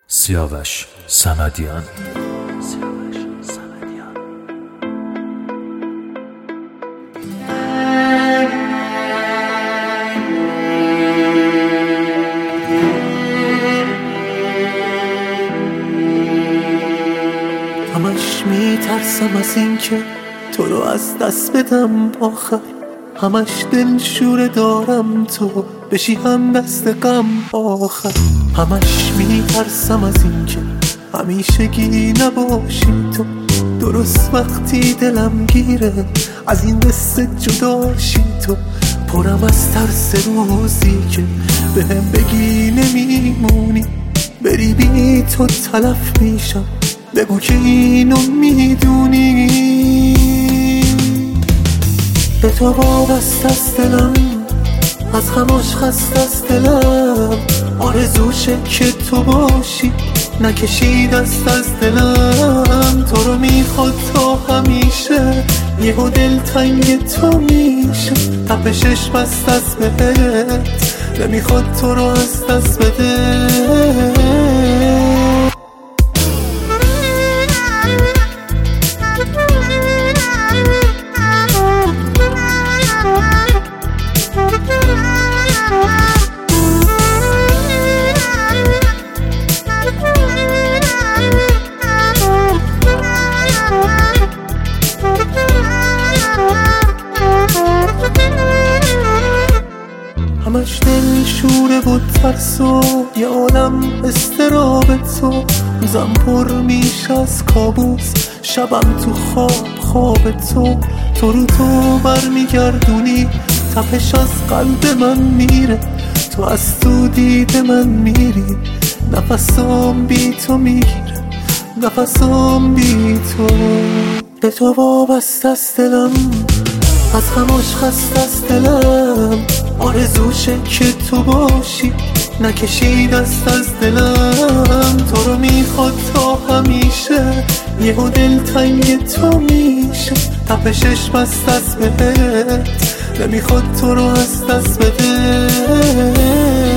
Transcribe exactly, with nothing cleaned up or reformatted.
سیاوش صمدیان. همش میترسم از این که تو رو از دست بدم آخر، همش دلشوره دارم تو بشی هم دست غم آخر. همش میترسم از این که همیشگی نباشی تو، درست وقتی دلم گیره از این قصه جداشی تو. پرم از ترس روزی که بهم بگی نمیمونی، بری بی تو تلف میشم، بگو که اینو میدونی. به تو وابسته است دلم، از هماش خسته است دلم، آرزوشه که تو باشی نکشی دست از دلم. تو رو میخواد تا همیشه، یهو دل تنگ تو میشه، تپشش بست از بهت نمیخواد تو رو از دست بده. همش دل شوره بود ترس و یه عالم استراب تو، روزم پر میشه از کابوس، شبم تو خواب خواب تو. تو رو تو برمیگردونی، تپش از قلب من میره، تو از تو دید من میری، نفسام بی تو میگیره، نفسام بی تو. به تو وابسته است دلم، از هماش خسته است دلم، آرزوشه که تو باشی نکشی دست از دلم. تو رو میخواد تا همیشه، یهو دل تنگ تو میشه، تپشش بست از بهت نمیخواد تو رو از دست بده.